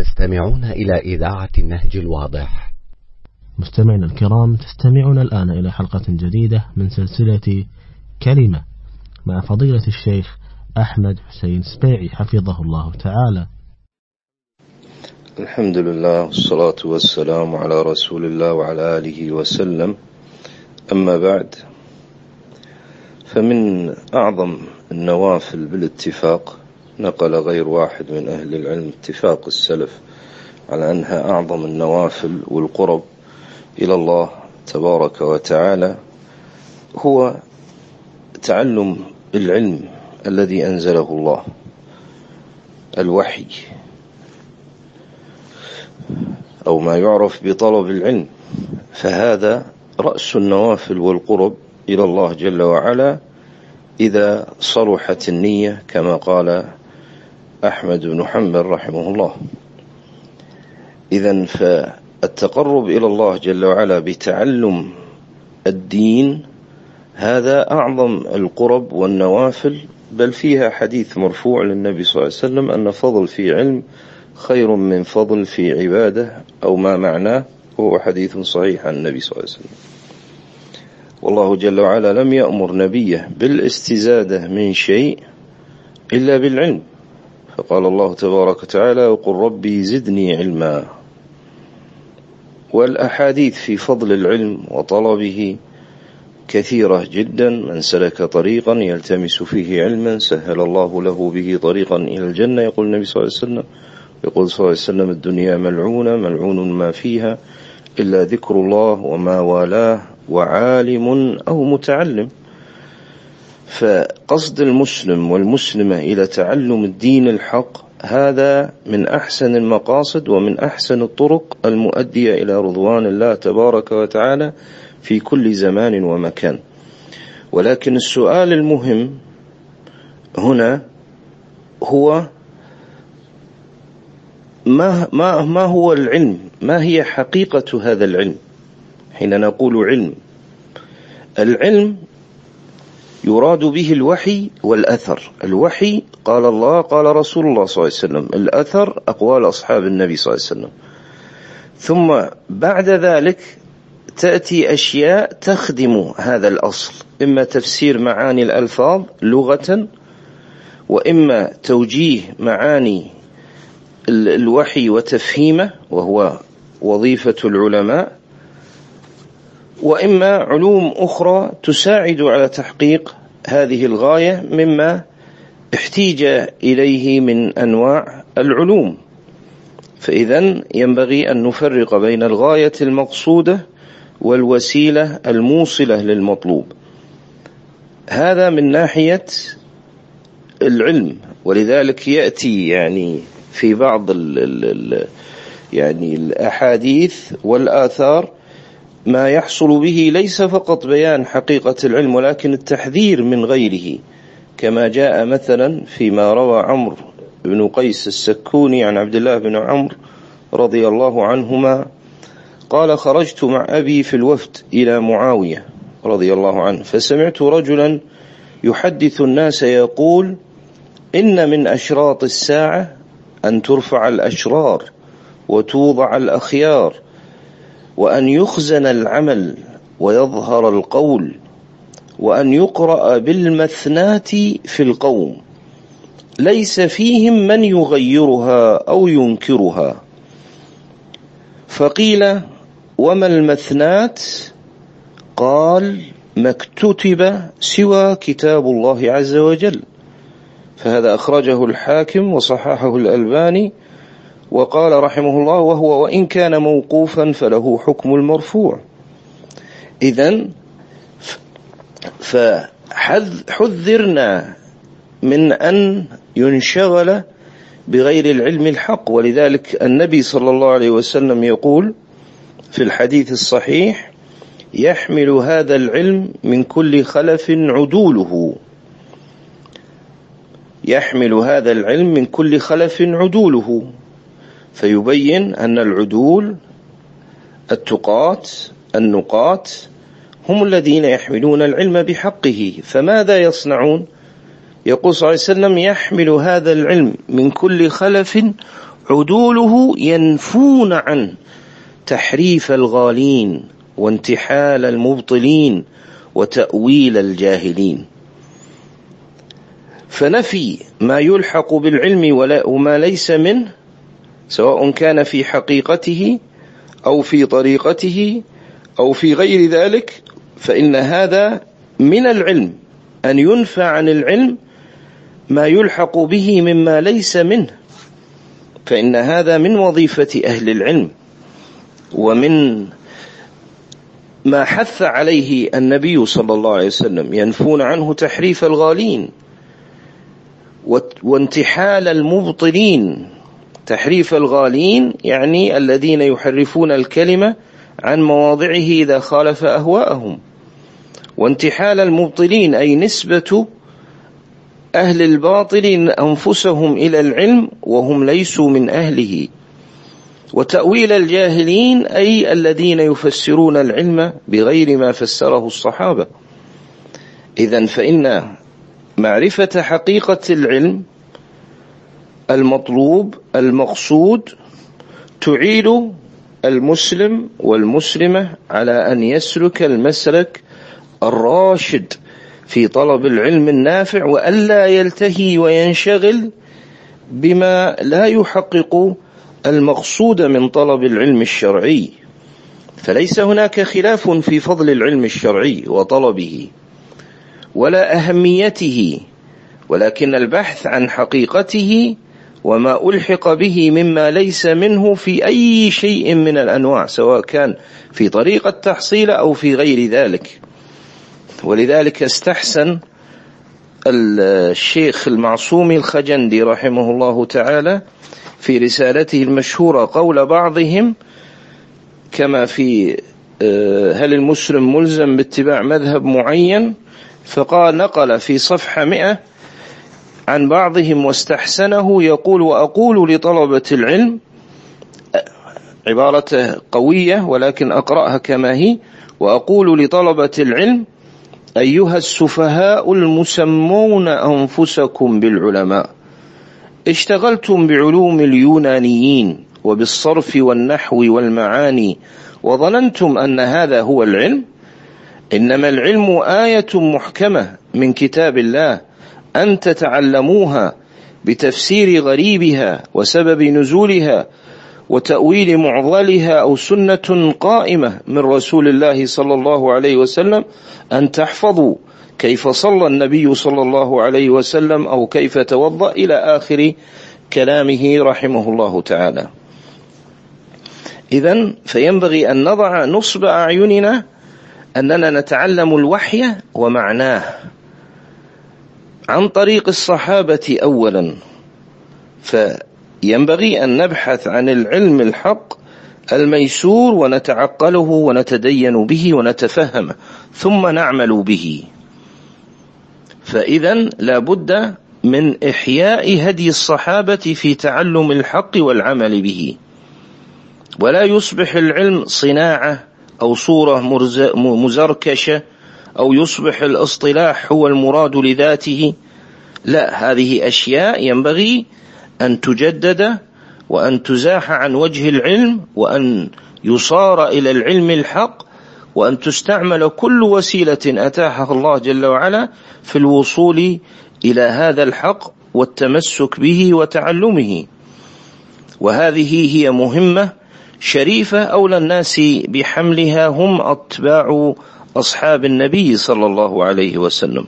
تستمعون إلى إذاعة النهج الواضح. مستمعينا الكرام، تستمعون الآن إلى حلقة جديدة من سلسلة كلمة مع فضيلة الشيخ أحمد حسين سبيعي حفظه الله تعالى. الحمد لله والصلاة والسلام على رسول الله وعلى آله وسلم. أما بعد، فمن أعظم النوافل بالاتفاق، نقل غير واحد من أهل العلم اتفاق السلف على أنها أعظم النوافل والقرب إلى الله تبارك وتعالى، هو تعلم العلم الذي أنزله الله، الوحي، أو ما يعرف بطلب العلم. فهذا رأس النوافل والقرب إلى الله جل وعلا إذا صلحت النية، كما قال أحمد بن حنبل رحمه الله. إذن فالتقرب إلى الله جل وعلا بتعلم الدين هذا أعظم القرب والنوافل، بل فيها حديث مرفوع للنبي صلى الله عليه وسلم أن فضل في علم خير من فضل في عبادة، أو ما معناه، وهو حديث صحيح عن النبي صلى الله عليه وسلم. والله جل وعلا لم يأمر نبيه بالاستزادة من شيء إلا بالعلم، فقال الله تبارك وتعالى: وقل ربي زدني علما. والأحاديث في فضل العلم وطلبه كثيرة جدا. من سلك طريقا يلتمس فيه علما سهل الله له به طريقا إلى الجنة، يقول النبي صلى الله عليه وسلم. يقول صلى الله عليه وسلم: الدنيا ملعونة ملعون ما فيها إلا ذكر الله وما والاه وعالم أو متعلم. فقصد المسلم والمسلمة إلى تعلم الدين الحق هذا من أحسن المقاصد ومن أحسن الطرق المؤدية إلى رضوان الله تبارك وتعالى في كل زمان ومكان. ولكن السؤال المهم هنا هو ما هو العلم؟ ما هي حقيقة هذا العلم؟ حين نقول علم، العلم يراد به الوحي والأثر. الوحي قال الله قال رسول الله صلى الله عليه وسلم، الأثر أقوال أصحاب النبي صلى الله عليه وسلم. ثم بعد ذلك تأتي أشياء تخدم هذا الأصل، إما تفسير معاني الألفاظ لغة، وإما توجيه معاني الوحي وتفهيمه، وهو وظيفة العلماء، وإما علوم أخرى تساعد على تحقيق هذه الغاية مما احتيج إليه من أنواع العلوم. فإذن ينبغي أن نفرق بين الغاية المقصودة والوسيلة الموصلة للمطلوب. هذا من ناحية العلم. ولذلك يأتي يعني في بعض يعني الأحاديث والآثار ما يحصل به ليس فقط بيان حقيقة العلم، ولكن التحذير من غيره، كما جاء مثلا فيما روى عمرو بن قيس السكوني عن عبد الله بن عمرو رضي الله عنهما قال: خرجت مع أبي في الوفد إلى معاوية رضي الله عنه، فسمعت رجلا يحدث الناس يقول: إن من أشراط الساعة أن ترفع الأشرار وتوضع الأخيار، وأن يخزن العمل ويظهر القول، وأن يقرأ بالمثنات في القوم، ليس فيهم من يغيرها أو ينكرها. فقيل: وما المثنات؟ قال: ما اكتتب سوى كتاب الله عز وجل. فهذا أخرجه الحاكم وصححه الألباني، وقال رحمه الله: وهو وإن كان موقوفا فله حكم المرفوع. إذن فحذرنا من أن ينشغل بغير العلم الحق. ولذلك النبي صلى الله عليه وسلم يقول في الحديث الصحيح: يحمل هذا العلم من كل خلف عدوله. يحمل هذا العلم من كل خلف عدوله، فيبين أن العدول التقاة النقاة هم الذين يحملون العلم بحقه. فماذا يصنعون؟ يقول صلى الله عليه وسلم: يحمل هذا العلم من كل خلف عدوله ينفون عنه تحريف الغالين وانتحال المبطلين وتأويل الجاهلين. فنفي ما يلحق بالعلم وما ليس منه، سواء كان في حقيقته أو في طريقته أو في غير ذلك، فإن هذا من العلم، أن ينفى عن العلم ما يلحق به مما ليس منه، فإن هذا من وظيفة أهل العلم، ومن ما حث عليه النبي صلى الله عليه وسلم. ينفون عنه تحريف الغالين وانتحال المبطلين. تحريف الغالين يعني الذين يحرفون الكلمة عن مواضعه إذا خالف أهواءهم، وانتحال المبطلين أي نسبة أهل الباطل أنفسهم إلى العلم وهم ليسوا من أهله، وتأويل الجاهلين أي الذين يفسرون العلم بغير ما فسره الصحابة. إذن فإن معرفة حقيقة العلم المطلوب المقصود تعيد المسلم والمسلمة على أن يسلك المسلك الراشد في طلب العلم النافع، وألا يلتهي وينشغل بما لا يحقق المقصود من طلب العلم الشرعي. فليس هناك خلاف في فضل العلم الشرعي وطلبه ولا أهميته، ولكن البحث عن حقيقته وما ألحق به مما ليس منه في أي شيء من الأنواع، سواء كان في طريقة تحصيل أو في غير ذلك. ولذلك استحسن الشيخ المعصومي الخجندي رحمه الله تعالى في رسالته المشهورة قول بعضهم كما في هل المسلم ملزم باتباع مذهب معين، فقال نقل في صفحة 100 عن بعضهم واستحسنه يقول: وأقول لطلبة العلم، عبارة قوية ولكن أقرأها كما هي، وأقول لطلبة العلم: أيها السفهاء المسمون أنفسكم بالعلماء، اشتغلتم بعلوم اليونانيين وبالصرف والنحو والمعاني وظننتم أن هذا هو العلم. إنما العلم آية محكمة من كتاب الله أن تتعلموها بتفسير غريبها وسبب نزولها وتأويل معضلها، أو سنة قائمة من رسول الله صلى الله عليه وسلم أن تحفظوا كيف صلى النبي صلى الله عليه وسلم أو كيف توضأ إلى آخر كلامه رحمه الله تعالى. إذن فينبغي أن نضع نصب أعيننا أننا نتعلم الوحي ومعناه عن طريق الصحابة أولا، فينبغي أن نبحث عن العلم الحق الميسور ونتعقله ونتدين به ونتفهمه ثم نعمل به. فإذن لا بد من إحياء هدي الصحابة في تعلم الحق والعمل به، ولا يصبح العلم صناعة أو صورة مزركشة أو يصبح الاصطلاح هو المراد لذاته. لا، هذه أشياء ينبغي أن تجدد وأن تزاح عن وجه العلم، وأن يصار إلى العلم الحق، وأن تستعمل كل وسيلة أتاحها الله جل وعلا في الوصول إلى هذا الحق والتمسك به وتعلمه. وهذه هي مهمة شريفة أولى الناس بحملها هم أتباع أصحاب النبي صلى الله عليه وسلم.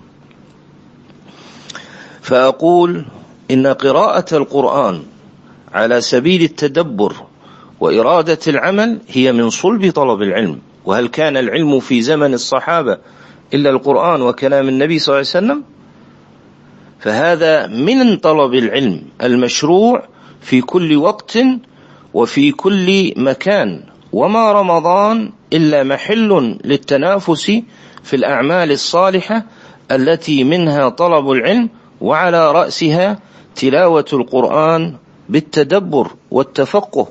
فأقول إن قراءة القرآن على سبيل التدبر وإرادة العمل هي من صلب طلب العلم. وهل كان العلم في زمن الصحابة إلا القرآن وكلام النبي صلى الله عليه وسلم؟ فهذا من طلب العلم المشروع في كل وقت وفي كل مكان. وما رمضان إلا محل للتنافس في الأعمال الصالحة التي منها طلب العلم، وعلى رأسها تلاوة القرآن بالتدبر والتفقه.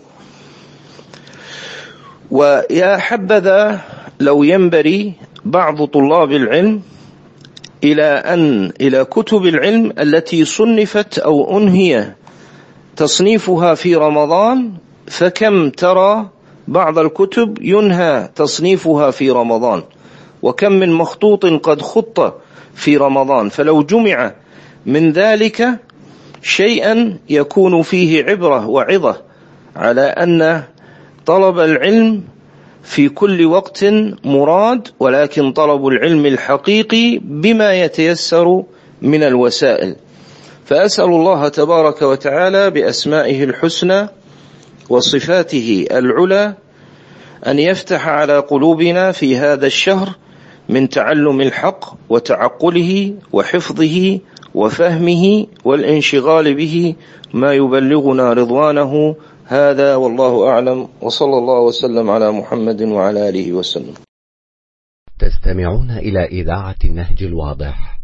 ويا حبذا لو ينبري بعض طلاب العلم إلى كتب العلم التي صنفت أو أنهي تصنيفها في رمضان، فكم ترى بعض الكتب ينهى تصنيفها في رمضان، وكم من مخطوط قد خط في رمضان. فلو جمع من ذلك شيئا يكون فيه عبرة وعظة على أن طلب العلم في كل وقت مراد، ولكن طلب العلم الحقيقي بما يتيسر من الوسائل. فأسأل الله تبارك وتعالى بأسمائه الحسنى وصفاته العلى أن يفتح على قلوبنا في هذا الشهر من تعلم الحق وتعقله وحفظه وفهمه والانشغال به ما يبلغنا رضوانه. هذا والله أعلم، وصلى الله وسلم على محمد وعلى آله وسلم. تستمعون إلى إذاعة النهج الواضح.